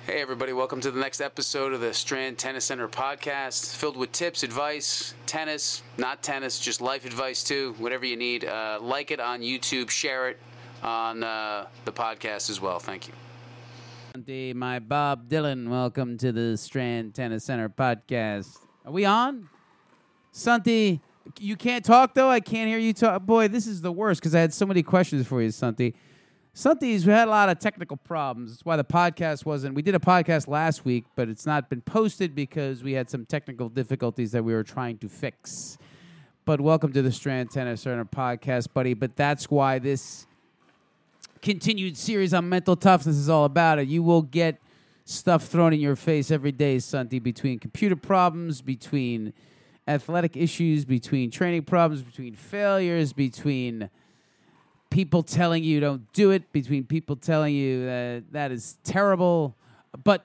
Hey everybody, welcome to the next episode of the Strand Tennis Center podcast, filled with tips, advice, tennis, not tennis, just life advice too, whatever you need. Like it on YouTube, share it on the podcast as well. Thank you. My Bob Dylan, welcome to the Strand Tennis Center podcast. Are we on? Santi, you can't talk though? I can't hear you talk. Boy, this is the worst because I had so many questions for you, Santi. We had a lot of technical problems. That's why the podcast wasn't. We did a podcast last week, but it's not been posted because we had some technical difficulties that we were trying to fix. But welcome to the Strand Tennis Center podcast, buddy. But that's why this continued series on mental toughness is all about it. You will get stuff thrown in your face every day, Santi, between computer problems, between athletic issues, between training problems, between failures, between people telling you don't do it, between people telling you that is terrible. But,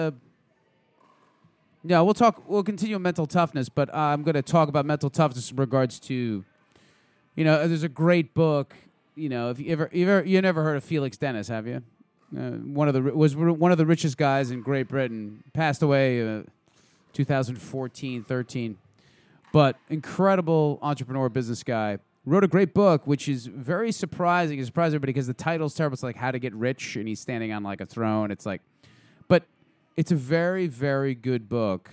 we'll continue on mental toughness, but I'm going to talk about mental toughness in regards to, there's a great book, if you never heard of Felix Dennis, have you? Was one of the richest guys in Great Britain, passed away 2014, 13, but incredible entrepreneur, business guy. Wrote a great book, which is very surprising. It surprised everybody because the title's terrible. It's like How to Get Rich, and he's standing on like a throne. It's like, but it's a very, very good book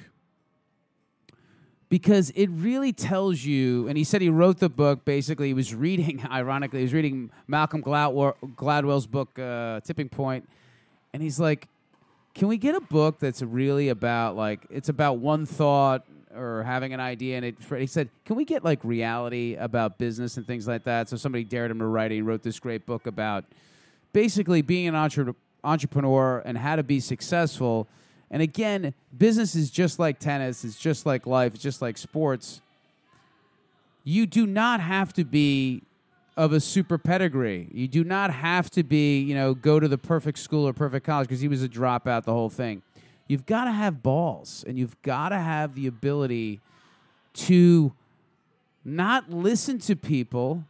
because it really tells you, and he said he wrote the book, basically he was reading, ironically, he was reading Malcolm Gladwell's book, Tipping Point, and he's like, can we get a book that's really about, like, it's about one thought or having an idea, and he said, can we get like reality about business and things like that? So somebody dared him to write it. He wrote this great book about basically being an entrepreneur and how to be successful. And again, business is just like tennis. It's just like life. It's just like sports. You do not have to be of a super pedigree. You do not have to be, go to the perfect school or perfect college, because he was a dropout, the whole thing. You've got to have balls, and you've got to have the ability to not listen to people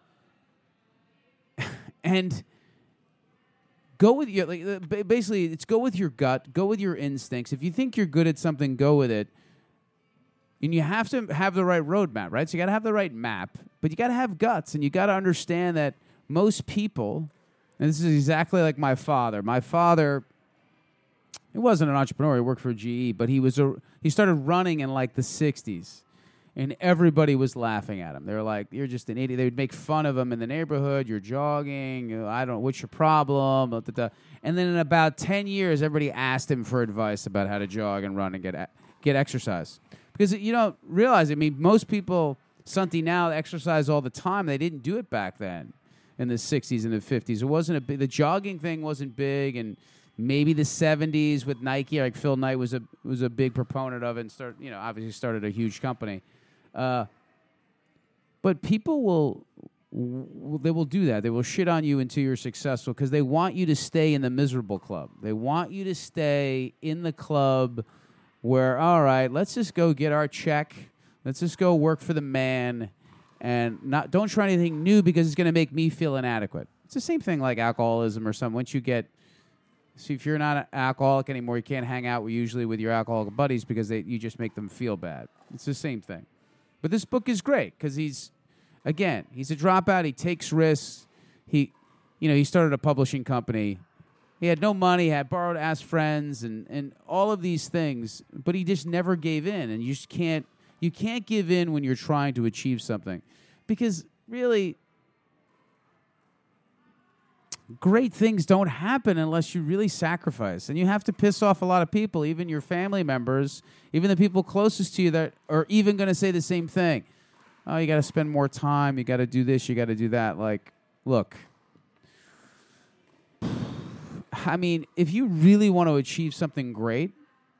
and go with your, basically, it's go with your gut, go with your instincts. If you think you're good at something, go with it. And you have to have the right roadmap, right? So you got to have the right map, but you got to have guts, and you got to understand that most people, and this is exactly like my father. My father, he wasn't an entrepreneur. He worked for GE, but he started running in like the 60s, and everybody was laughing at him. They were like, "You're just an idiot." They would make fun of him in the neighborhood. You're jogging. I don't. What's your problem? And then in about 10 years, everybody asked him for advice about how to jog and run and get exercise, because you don't realize. I mean, most people, Santi, now exercise all the time. They didn't do it back then in the 60s and the 50s. It wasn't the jogging thing wasn't big, and maybe the 70s with Nike, like Phil Knight was a big proponent of it, and obviously started a huge company. But people will do that. They will shit on you until you're successful because they want you to stay in the miserable club. They want you to stay in the club where, all right, let's just go get our check. Let's just go work for the man, and don't try anything new because it's going to make me feel inadequate. It's the same thing like alcoholism or something. Once you get See, if you're not an alcoholic anymore, you can't hang out usually with your alcoholic buddies because you just make them feel bad. It's the same thing. But this book is great because he's a dropout. He takes risks. He started a publishing company. He had no money, had borrowed, asked friends, and all of these things. But he just never gave in, and you can't give in when you're trying to achieve something, because really, great things don't happen unless you really sacrifice. And you have to piss off a lot of people, even your family members, even the people closest to you that are even going to say the same thing. Oh, you got to spend more time. You got to do this. You got to do that. Like, look, I mean, if you really want to achieve something great,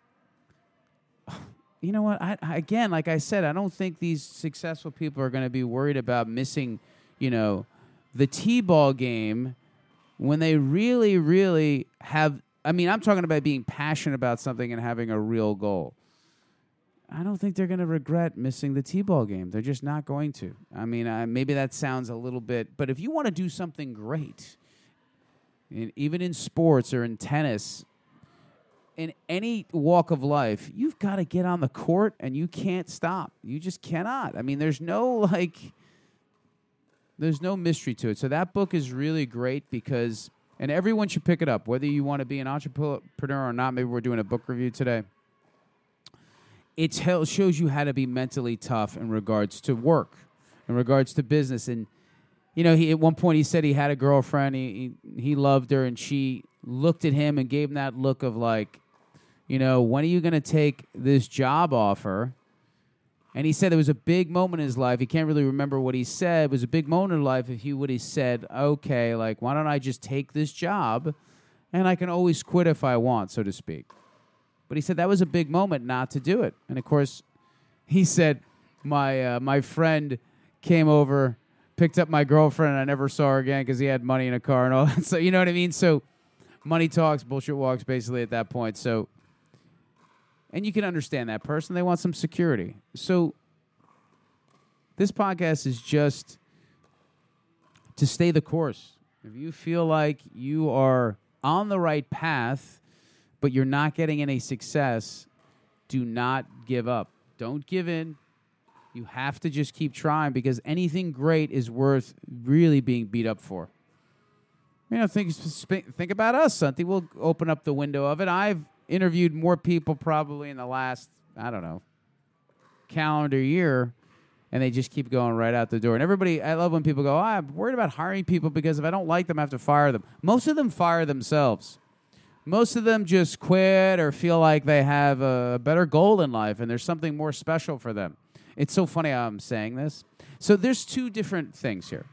you know what? Again, like I said, I don't think these successful people are going to be worried about missing, the T-ball game when they really, really have. I mean, I'm talking about being passionate about something and having a real goal. I don't think they're going to regret missing the T-ball game. They're just not going to. I mean, maybe that sounds a little bit, but if you want to do something great, even in sports or in tennis, in any walk of life, you've got to get on the court and you can't stop. You just cannot. I mean, there's no mystery to it. So that book is really great because, and everyone should pick it up, whether you want to be an entrepreneur or not. Maybe we're doing a book review today. It shows you how to be mentally tough in regards to work, in regards to business. And, you know, at one point he said he had a girlfriend. He loved her, and she looked at him and gave him that look of like, you know, when are you going to take this job offer? And he said there was a big moment in his life. He can't really remember what he said. It was a big moment in his life if he would have said, okay, like, why don't I just take this job and I can always quit if I want, so to speak. But he said that was a big moment not to do it. And, of course, he said, my friend came over, picked up my girlfriend, and I never saw her again because he had money in a car and all that. So, you know what I mean? So money talks, bullshit walks, basically, at that point. So, and you can understand that person. They want some security. So this podcast is just to stay the course. If you feel like you are on the right path, but you're not getting any success, do not give up. Don't give in. You have to just keep trying because anything great is worth really being beat up for. You know, think about us, Santi. We'll open up the window of it. I've interviewed more people probably in the last, I don't know, calendar year, and they just keep going right out the door. And everybody, I love when people go, I'm worried about hiring people because if I don't like them, I have to fire them. Most of them fire themselves. Most of them just quit or feel like they have a better goal in life and there's something more special for them. It's so funny how I'm saying this. So there's two different things here.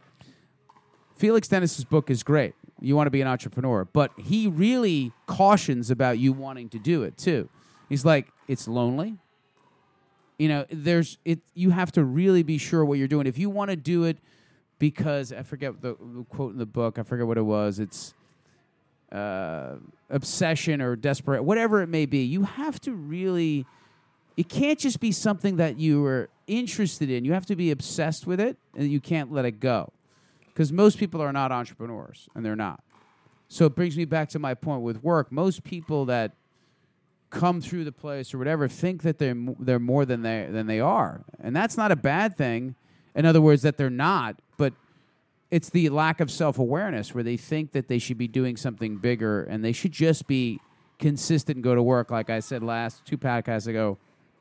Felix Dennis's book is great. You want to be an entrepreneur, but he really cautions about you wanting to do it too. He's like, it's lonely. You know, you have to really be sure what you're doing. If you want to do it because, I forget the quote in the book, I forget what it was. It's obsession or desperate, whatever it may be. You have to really, it can't just be something that you are interested in. You have to be obsessed with it, and you can't let it go. Because most people are not entrepreneurs, and they're not. So it brings me back to my point with work. Most people that come through the place or whatever think that they're more than they are, and that's not a bad thing. In other words, that they're not, but it's the lack of self-awareness where they think that they should be doing something bigger, and they should just be consistent and go to work. Like I said last 2 podcasts ago,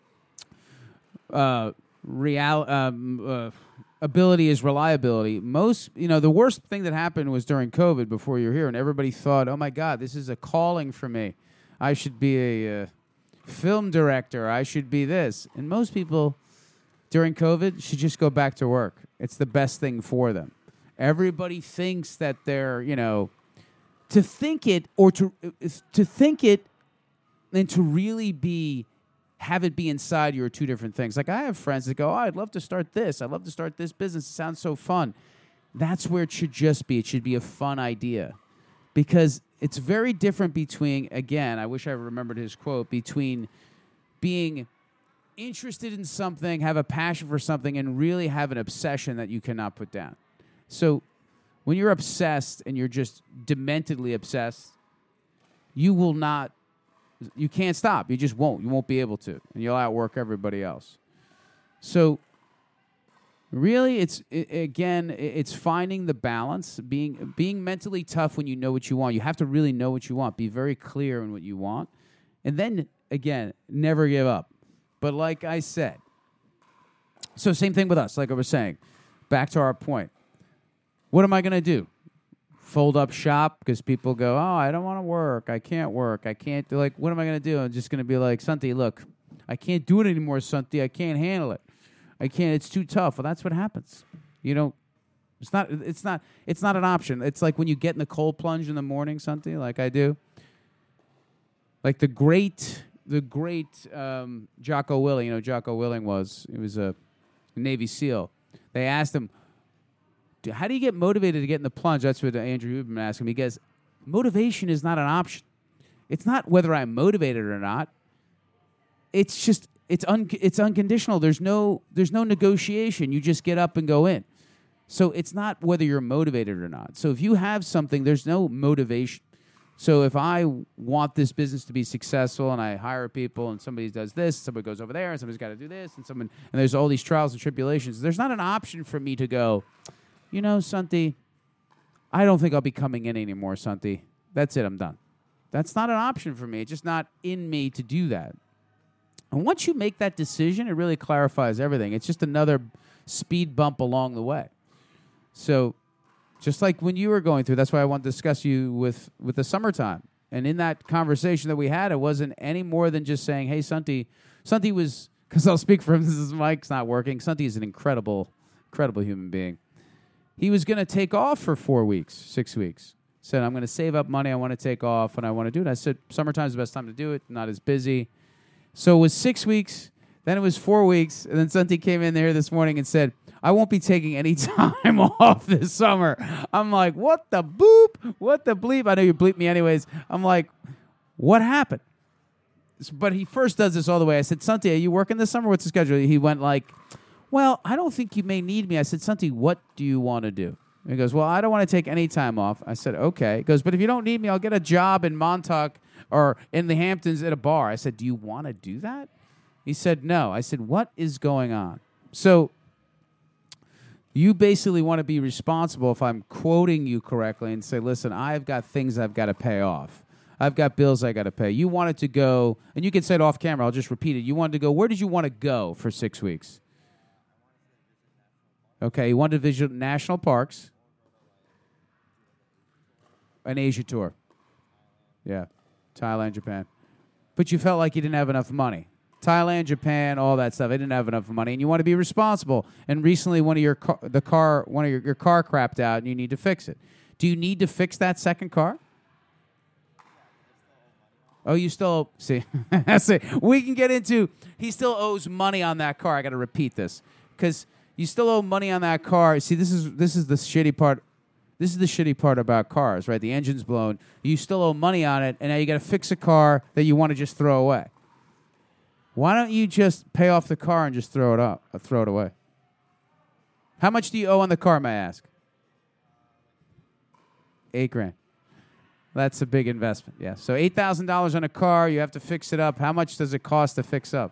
ability is reliability. The worst thing that happened was during COVID before you're here, and everybody thought, oh, my God, this is a calling for me. I should be a film director. I should be this. And most people during COVID should just go back to work. It's the best thing for them. Everybody thinks that they're, to think it or to think it and to really have it be inside you are two different things. Like I have friends that go, I'd love to start this. I'd love to start this business. It sounds so fun. That's where it should just be. It should be a fun idea because it's very different between, again, I wish I remembered his quote, between being interested in something, have a passion for something, and really have an obsession that you cannot put down. So when you're obsessed and you're just dementedly obsessed, you can't stop. You just won't. You won't be able to. And you'll outwork everybody else. So really, it's finding the balance, being mentally tough when you know what you want. You have to really know what you want. Be very clear on what you want. And then, again, never give up. But like I said, so same thing with us, like I was saying. Back to our point. What am I going to do? Fold up shop because people go, oh, I don't want to work. I can't work. I can't do, what am I going to do? I'm just going to be like, Santi, look, I can't do it anymore, Santi. I can't handle it. I can't. It's too tough. Well, that's what happens. It's not an option. It's like when you get in the cold plunge in the morning, Santi, like I do. Like the great Jocko Willing. Jocko Willing was a Navy SEAL. They asked him, how do you get motivated to get in the plunge? That's what Andrew Huberman asked him. He goes, motivation is not an option. It's not whether I'm motivated or not. It's just it's unconditional. There's no negotiation. You just get up and go in. So it's not whether you're motivated or not. So if you have something, there's no motivation. So if I want this business to be successful and I hire people and somebody does this, somebody goes over there and somebody's got to do this and there's all these trials and tribulations, there's not an option for me to go, Santi, I don't think I'll be coming in anymore, Santi. That's it, I'm done. That's not an option for me. It's just not in me to do that. And once you make that decision, it really clarifies everything. It's just another speed bump along the way. So just like when you were going through, that's why I want to discuss you with the summertime. And in that conversation that we had, it wasn't any more than just saying, hey, Santi was, because I'll speak for him, this is Mike's not working. Santi is an incredible, incredible human being. He was going to take off for 4 weeks, 6 weeks. Said, I'm going to save up money. I want to take off and I want to do it. I said, summertime's the best time to do it. Not as busy. So it was 6 weeks. Then it was 4 weeks. And then Santi came in there this morning and said, I won't be taking any time off this summer. I'm like, what the boop? What the bleep? I know you bleep me anyways. I'm like, what happened? But he first does this all the way. I said, Santi, are you working this summer? What's the schedule? He went like, well, I don't think you may need me. I said, Santi, what do you want to do? He goes, well, I don't want to take any time off. I said, okay. He goes, but if you don't need me, I'll get a job in Montauk or in the Hamptons at a bar. I said, do you want to do that? He said, no. I said, what is going on? So you basically want to be responsible, if I'm quoting you correctly, and say, listen, I've got things I've got to pay off. I've got bills I got to pay. You wanted to go, and you can say it off camera. I'll just repeat it. You wanted to go, where did you want to go for 6 weeks? Okay, you wanted to visit national parks. An Asia tour. Yeah, Thailand, Japan. But you felt like you didn't have enough money. Thailand, Japan, all that stuff. I didn't have enough money, and you want to be responsible. And recently, your car crapped out, and you need to fix it. Do you need to fix that second car? Oh, you still see? We can get into. He still owes money on that car. I got to repeat this because you still owe money on that car. See, this is the shitty part. This is the shitty part about cars, right? The engine's blown. You still owe money on it, and now you got to fix a car that you want to just throw away. Why don't you just pay off the car and just throw it away? How much do you owe on the car, may I ask? $8,000. That's a big investment, yeah. So $8,000 on a car, you have to fix it up. How much does it cost to fix up?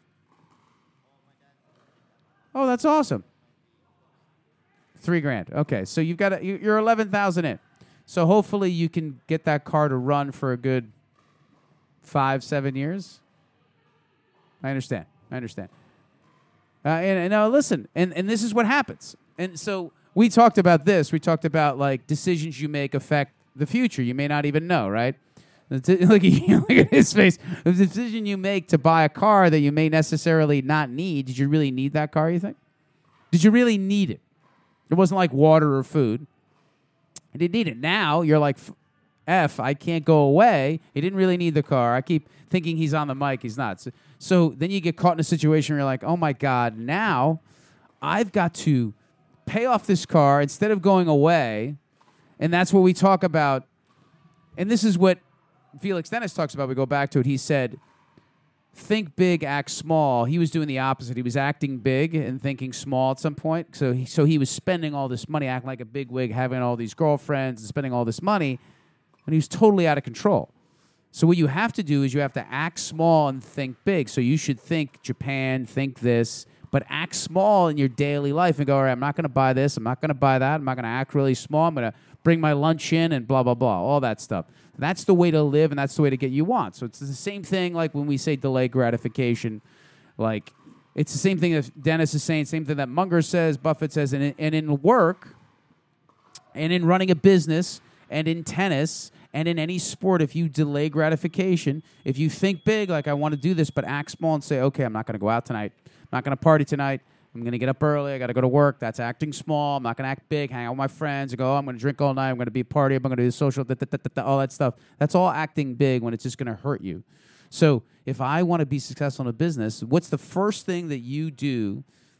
Oh, that's awesome. $3,000. Okay, so you're $11,000 in. So hopefully you can get that car to run for a good 5-7 years. I understand. And now listen, and this is what happens. And so we talked about this. We talked about like decisions you make affect the future. You may not even know, right? Look at his face. The decision you make to buy a car that you may necessarily not need. Did you really need that car, you think? Did you really need it? It wasn't like water or food. I didn't need it. Now you're like, I can't go away. He didn't really need the car. I keep thinking he's on the mic. He's not. So then you get caught in a situation where you're like, oh, my God, now I've got to pay off this car instead of going away. And that's what we talk about. And this is what Felix Dennis talks about. We go back to it. He said, think big, act small. He was doing the opposite. He was acting big and thinking small at some point. So he was spending all this money, acting like a bigwig, having all these girlfriends and spending all this money. And he was totally out of control. So what you have to do is you have to act small and think big. So you should think Japan, think this, but act small in your daily life and go, all right, I'm not going to buy this. I'm not going to buy that. I'm not going to act really small. I'm going to bring my lunch in and blah, blah, blah, all that stuff. That's the way to live, and that's the way to get you want. So it's the same thing like when we say delay gratification. Like it's the same thing that Dennis is saying, same thing that Munger says, Buffett says, and in work and in running a business and in tennis and in any sport, if you delay gratification, if you think big, like I want to do this, but act small and say, okay, I'm not going to go out tonight. I'm not going to party tonight. I'm going to get up early. I got to go to work. That's acting small. I'm not going to act big, hang out with my friends, and go, oh, I'm going to drink all night. I'm going to be a party. I'm going to do social, all that stuff. That's all acting big when it's just going to hurt you. So if I want to be successful in a business, what's the first thing that you do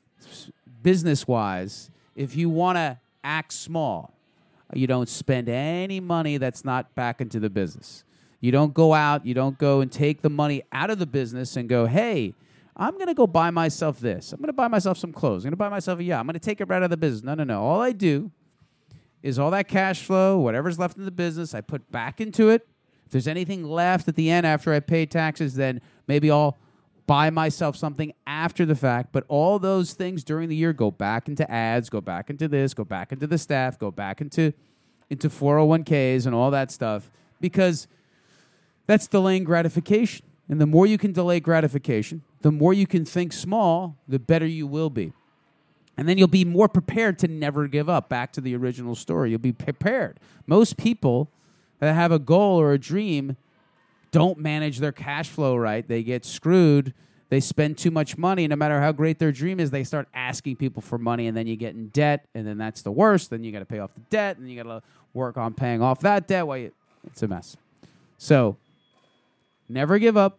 business-wise if you want to act small? You don't spend any money that's not back into the business. You don't go out. You don't go and take the money out of the business and go, hey, I'm going to go buy myself this. I'm going to buy myself some clothes. I'm going to buy myself a yacht. I'm going to take it right out of the business. No. All I do is all that cash flow, whatever's left in the business, I put back into it, there's anything left at the end after I pay taxes, then maybe I'll buy myself something after the fact. But all those things during the year go back into ads, go back into this, go back into the staff, go back into 401ks and all that stuff, because that's delaying gratification. And the more you can delay gratification, the more you can think small, the better you will be. And then you'll be more prepared to never give up. Back to the original story. You'll be prepared. Most people that have a goal or a dream don't manage their cash flow right. They get screwed. They spend too much money. No matter how great their dream is, they start asking people for money, and then you get in debt, and then that's the worst. Then you got to pay off the debt, and you got to work on paying off that debt. It's a mess. So never give up.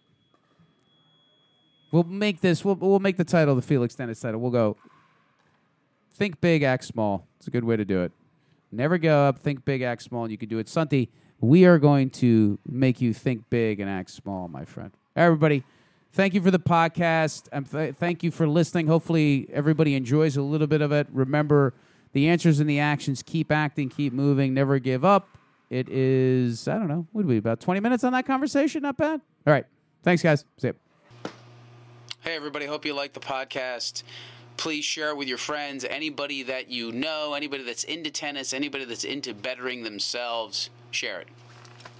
We'll make this. We'll make the title the Felix Dennis title. We'll go. Think big, act small. It's a good way to do it. Never give up. Think big, act small, and you can do it. Santi, we are going to make you think big and act small, my friend. Everybody, thank you for the podcast. Thank you for listening. Hopefully, everybody enjoys a little bit of it. Remember, the answers and the actions. Keep acting. Keep moving. Never give up. It is, I don't know, what would be about 20 minutes on that conversation? Not bad. All right. Thanks, guys. See you. Hey, everybody. Hope you like the podcast. Please share it with your friends, anybody that you know, anybody that's into tennis, anybody that's into bettering themselves. Share it.